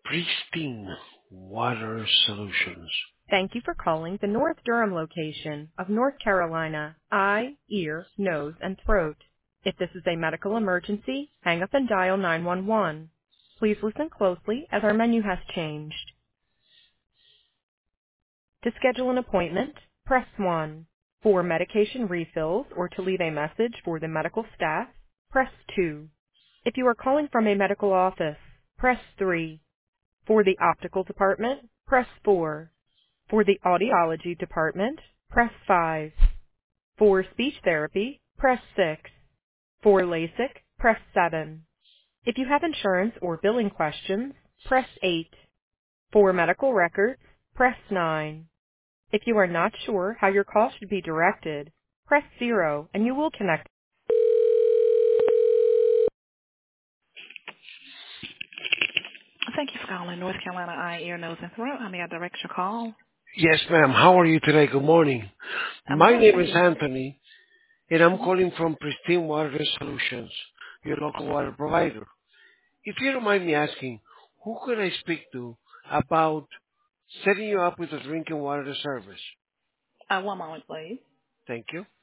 Pristine Water Solutions. Thank you for calling the North Durham location of North Carolina Eye, Ear, Nose, and Throat. If this is a medical emergency, hang up and dial 911. Please listen closely as our menu has changed. To schedule an appointment, press 1. For medication refills or to leave a message for the medical staff, press 2. If you are calling from a medical office, press 3. For the optical department, press 4. For the audiology department, press 5. For speech therapy, press 6. For LASIK, press 7. If you have insurance or billing questions, press 8. For medical records, press 9. If you are not sure how your call should be directed, press 0 and you will connect. Thank you for calling North Carolina Eye, Ear, Nose, and Throat. How may I direct your call? Yes, ma'am. How are you today? Good morning. I'm My well, name thank is you. Anthony, and I'm Mhm. calling from Pristine Water Solutions, your local water provider. If you don't mind me asking, who could I speak to about setting you up with a drinking water service? One moment, please. Thank you.